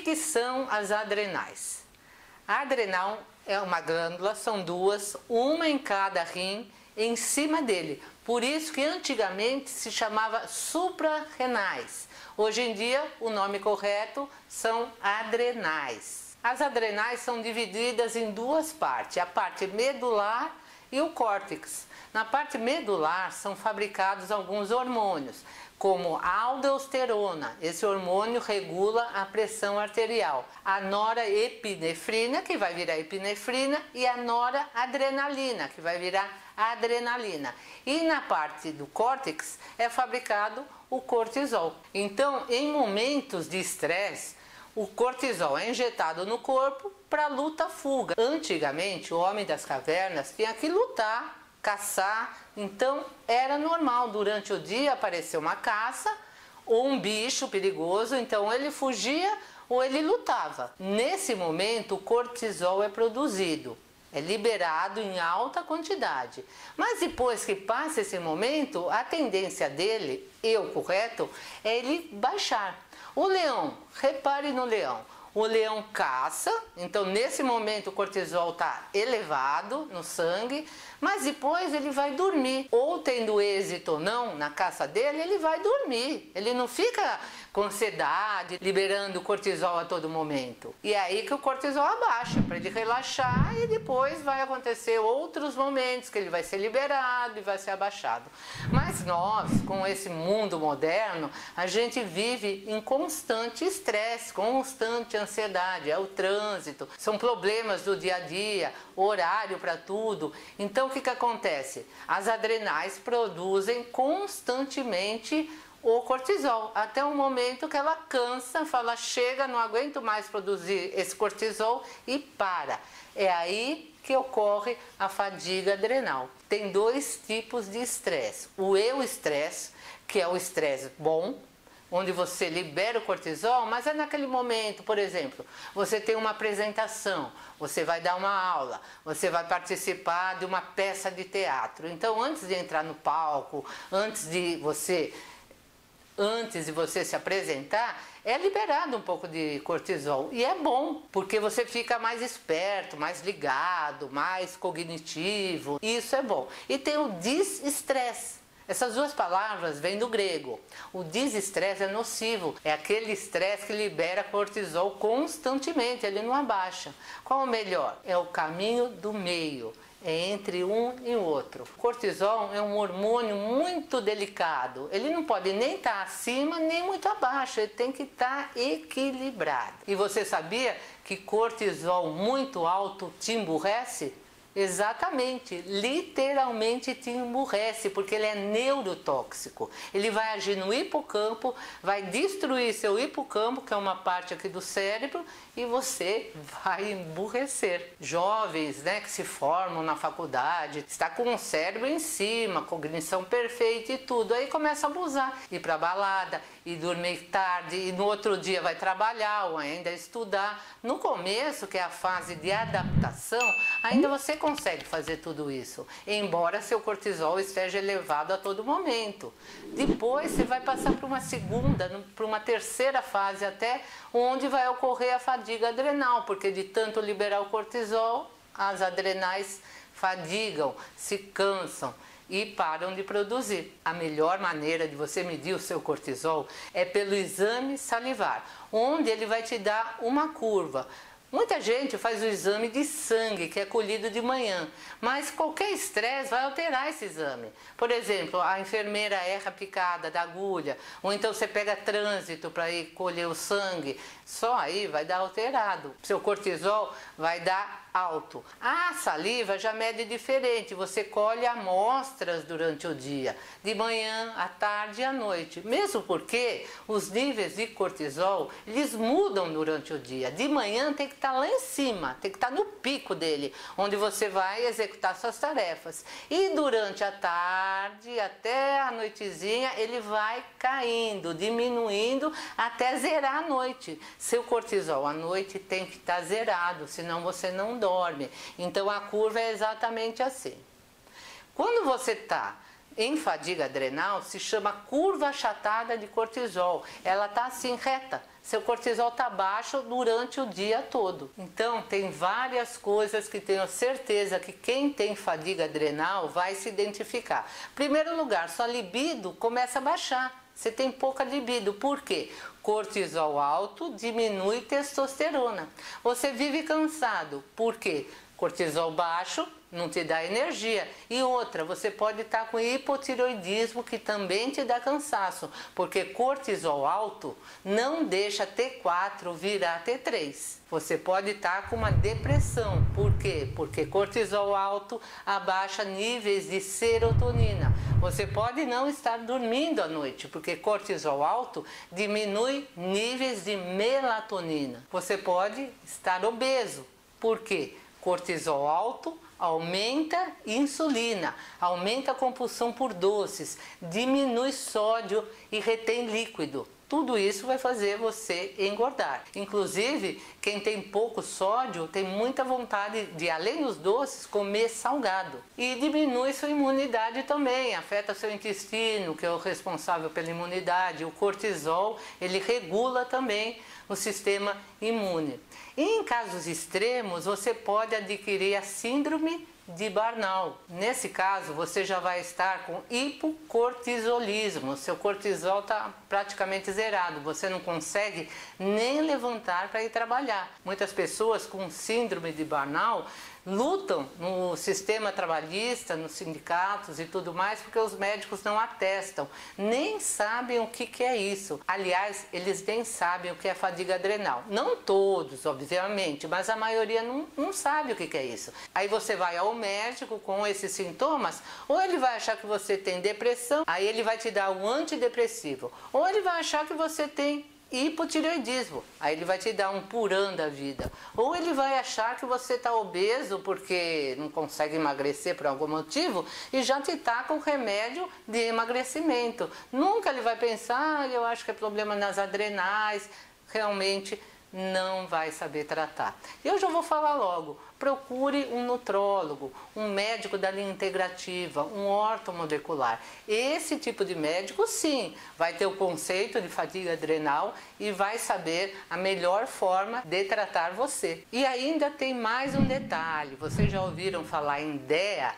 que são as adrenais? A adrenal é uma glândula, são duas, uma em cada rim, em cima dele. Por isso que antigamente se chamava suprarrenais. Hoje em dia o nome correto são adrenais. As adrenais são divididas em duas partes, a parte medular e o córtex. Na parte medular são fabricados alguns hormônios, como a aldosterona, esse hormônio regula a pressão arterial, a norepinefrina, que vai virar epinefrina, e a noradrenalina, que vai virar adrenalina. E na parte do córtex é fabricado o cortisol. Então, em momentos de estresse, o cortisol é injetado no corpo para luta-fuga. Antigamente, o homem das cavernas tinha que lutar, caçar, então era normal durante o dia aparecer uma caça ou um bicho perigoso, então ele fugia ou ele lutava. Nesse momento o cortisol é produzido, é liberado em alta quantidade, mas depois que passa esse momento, a tendência dele, e o correto, é ele baixar. O leão, repare no leão. O leão caça, então nesse momento o cortisol está elevado no sangue, mas depois ele vai dormir. Ou tendo êxito ou não na caça dele, ele vai dormir. Ele não fica com ansiedade, liberando cortisol a todo momento. E é aí que o cortisol abaixa, para ele relaxar, e depois vai acontecer outros momentos que ele vai ser liberado e vai ser abaixado. Mas nós, com esse mundo moderno, a gente vive em constante estresse, constante ansiedade, é o trânsito, são problemas do dia a dia, horário para tudo. Então o que acontece? As adrenais produzem constantemente o cortisol, até o momento que ela cansa, fala, chega, não aguento mais produzir esse cortisol e para. É aí que ocorre a fadiga adrenal. Tem dois tipos de estresse. O euestresse, que é o estresse bom, onde você libera o cortisol, mas é naquele momento, por exemplo, você tem uma apresentação, você vai dar uma aula, você vai participar de uma peça de teatro. Então, antes de entrar no palco, antes de você se apresentar, é liberado um pouco de cortisol. E é bom, porque você fica mais esperto, mais ligado, mais cognitivo. Isso é bom. E tem o desestresse. Essas duas palavras vêm do grego. O desestresse é nocivo, é aquele estresse que libera cortisol constantemente, ele não abaixa. Qual o melhor? É o caminho do meio, é entre um e o outro. O cortisol é um hormônio muito delicado, ele não pode nem estar acima nem muito abaixo, ele tem que estar equilibrado. E você sabia que cortisol muito alto te emburrece? Exatamente, literalmente te emburrece, porque ele é neurotóxico. Ele vai agir no hipocampo, vai destruir seu hipocampo, que é uma parte aqui do cérebro, e você vai emburrecer. Jovens, né, que se formam na faculdade, está com o cérebro em cima, cognição perfeita e tudo, aí começa a abusar, ir para balada, ir dormir tarde, e no outro dia vai trabalhar ou ainda estudar. No começo, que é a fase de adaptação, ainda você consegue fazer tudo isso, embora seu cortisol esteja elevado a todo momento. Depois você vai passar para uma segunda, para uma terceira fase até, onde vai ocorrer a fadiga adrenal, porque de tanto liberar o cortisol, as adrenais fadigam, se cansam e param de produzir. A melhor maneira de você medir o seu cortisol é pelo exame salivar, onde ele vai te dar uma curva. Muita gente faz o exame de sangue, que é colhido de manhã, mas qualquer estresse vai alterar esse exame. Por exemplo, a enfermeira erra a picada da agulha, ou então você pega trânsito para ir colher o sangue, só aí vai dar alterado. Seu cortisol vai dar alto. A saliva já mede diferente, você colhe amostras durante o dia, de manhã, à tarde e à noite. Mesmo porque os níveis de cortisol, eles mudam durante o dia. De manhã tem que estar lá em cima, tem que estar no pico dele, onde você vai executar suas tarefas. E durante a tarde, até a noitezinha, ele vai caindo, diminuindo, até zerar a noite. Seu cortisol à noite tem que estar zerado, senão você não dorme. Então a curva é exatamente assim. Quando você está em fadiga adrenal, se chama curva achatada de cortisol. Ela está assim reta, seu cortisol está baixo durante o dia todo. Então, tem várias coisas que tenho certeza que quem tem fadiga adrenal vai se identificar. Primeiro lugar, sua libido começa a baixar. Você tem pouca libido. Por quê? Cortisol alto diminui testosterona. Você vive cansado. Por quê? Cortisol baixo não te dá energia. E outra, você pode estar com hipotireoidismo, que também te dá cansaço, porque cortisol alto não deixa T4 virar T3. Você pode estar com uma depressão. Por quê? Porque cortisol alto abaixa níveis de serotonina. Você pode não estar dormindo à noite, porque cortisol alto diminui níveis de melatonina. Você pode estar obeso. Por quê? Cortisol alto aumenta insulina, aumenta a compulsão por doces, diminui sódio e retém líquido. Tudo isso vai fazer você engordar. Inclusive, quem tem pouco sódio tem muita vontade de, além dos doces, comer salgado. E diminui sua imunidade também, afeta seu intestino, que é o responsável pela imunidade. O cortisol, ele regula também o sistema imune. E em casos extremos, você pode adquirir a síndrome de Barnall. Nesse caso, você já vai estar com hipocortisolismo. Seu cortisol está praticamente zerado. Você não consegue nem levantar para ir trabalhar. Muitas pessoas com síndrome de Barnall lutam no sistema trabalhista, nos sindicatos e tudo mais, porque os médicos não atestam, nem sabem o que é isso. Aliás, eles nem sabem o que é fadiga adrenal. Não todos, obviamente, mas a maioria não sabe o que é isso. Aí você vai ao médico com esses sintomas, ou ele vai achar que você tem depressão, aí ele vai te dar um antidepressivo, ou ele vai achar que você tem hipotireoidismo, aí ele vai te dar um Puran da vida, ou ele vai achar que você está obeso porque não consegue emagrecer por algum motivo e já te tá com remédio de emagrecimento. Nunca ele vai pensar, eu acho que é problema nas adrenais. Realmente não vai saber tratar. Eu já vou falar logo, procure um nutrólogo, um médico da linha integrativa, um ortomolecular. Esse tipo de médico, sim, vai ter o conceito de fadiga adrenal e vai saber a melhor forma de tratar você. E ainda tem mais um detalhe, vocês já ouviram falar em DEA,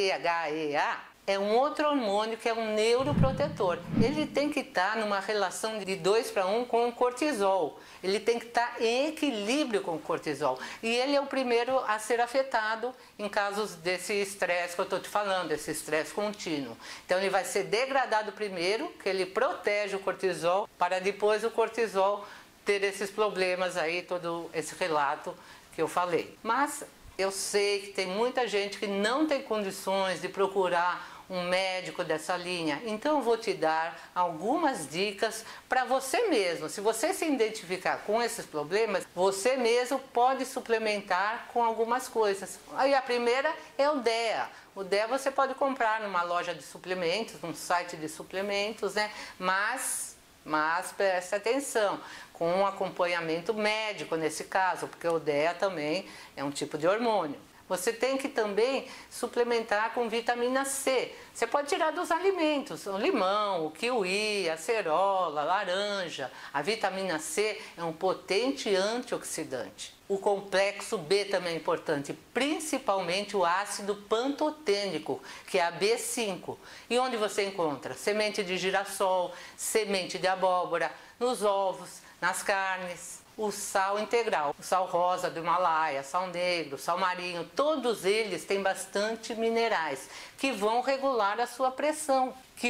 DHEA? É um outro hormônio que é um neuroprotetor. Ele tem que estar numa relação de 2:1 com o cortisol. Ele tem que estar em equilíbrio com o cortisol. E ele é o primeiro a ser afetado em casos desse estresse que eu estou te falando, esse estresse contínuo. Então ele vai ser degradado primeiro, que ele protege o cortisol, para depois o cortisol ter esses problemas aí, todo esse relato que eu falei. Mas eu sei que tem muita gente que não tem condições de procurar um médico dessa linha, então eu vou te dar algumas dicas para você mesmo. Se você se identificar com esses problemas, você mesmo pode suplementar com algumas coisas. Aí a primeira é o DEA. O DEA você pode comprar numa loja de suplementos, num site de suplementos, né? Mas preste atenção, com um acompanhamento médico nesse caso, porque o DEA também é um tipo de hormônio. Você tem que também suplementar com vitamina C. Você pode tirar dos alimentos, o limão, o kiwi, a acerola, a laranja. A vitamina C é um potente antioxidante. O complexo B também é importante, principalmente o ácido pantotênico, que é a B5. E onde você encontra? Semente de girassol, semente de abóbora, nos ovos, nas carnes. O sal integral, o sal rosa do Himalaia, sal negro, sal marinho, todos eles têm bastante minerais que vão regular a sua pressão,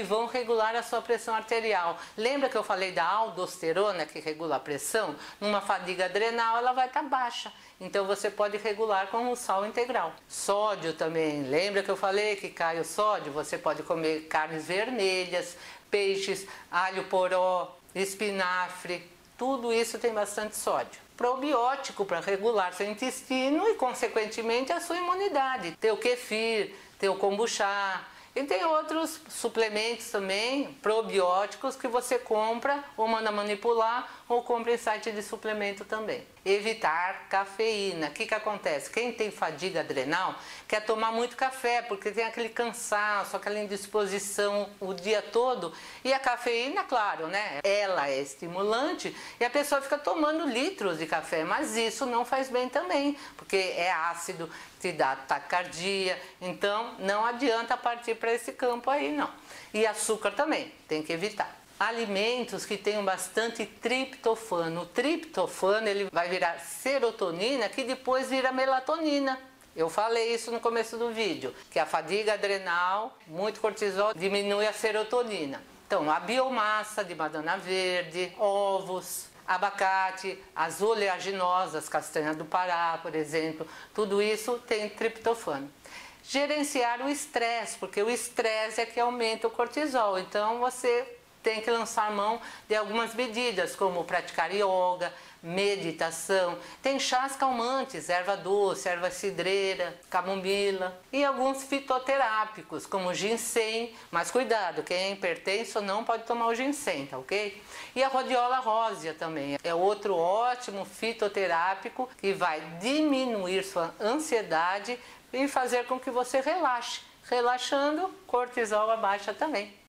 arterial. Lembra que eu falei da aldosterona que regula a pressão? Numa fadiga adrenal ela vai estar baixa, então você pode regular com o sal integral. Sódio também, lembra que eu falei que cai o sódio? Você pode comer carnes vermelhas, peixes, alho poró, espinafre. Tudo isso tem bastante sódio. Probiótico para regular seu intestino e, consequentemente, a sua imunidade. Tem o kefir, tem o kombucha e tem outros suplementos também, probióticos, que você compra ou manda manipular ou compre em site de suplemento também. Evitar cafeína. O que acontece? Quem tem fadiga adrenal quer tomar muito café, porque tem aquele cansaço, aquela indisposição o dia todo. E a cafeína, claro, né? Ela é estimulante e a pessoa fica tomando litros de café, mas isso não faz bem também, porque é ácido, te dá taquicardia, então não adianta partir para esse campo aí, não. E açúcar também, tem que evitar. Alimentos que tenham bastante triptofano. O triptofano ele vai virar serotonina, que depois vira melatonina. Eu falei isso no começo do vídeo, que a fadiga adrenal, muito cortisol, diminui a serotonina. Então, a biomassa de banana verde, ovos, abacate, as oleaginosas, castanha do Pará, por exemplo, tudo isso tem triptofano. Gerenciar o estresse, porque o estresse é que aumenta o cortisol, então você tem que lançar mão de algumas medidas, como praticar yoga, meditação. Tem chás calmantes, erva doce, erva cidreira, camomila e alguns fitoterápicos, como ginseng. Mas cuidado, quem é hipertenso não pode tomar o ginseng, tá ok? E a rhodiola rósea também é outro ótimo fitoterápico que vai diminuir sua ansiedade e fazer com que você relaxe. Relaxando, cortisol abaixa também.